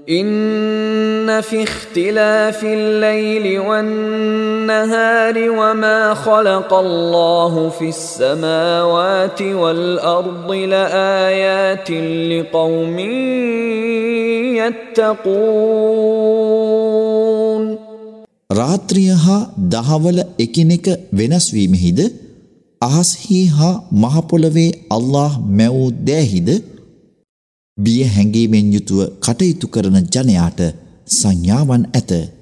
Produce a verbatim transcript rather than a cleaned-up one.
إن في اختلاف الليل والنهار وما خلق الله في السماوات والأرض لآيات لقوم يتقون. රාත්‍රිය හා දහවල එකිනෙක වෙනස් වීමෙහිද අහස්හි හා මහ පොළවේ අල්ලාහ් මැවූ දෑහිද බිය හැඟීමෙන් යුතුව කටයුතු කරන ජනයාට සංඥාවන් ඇත.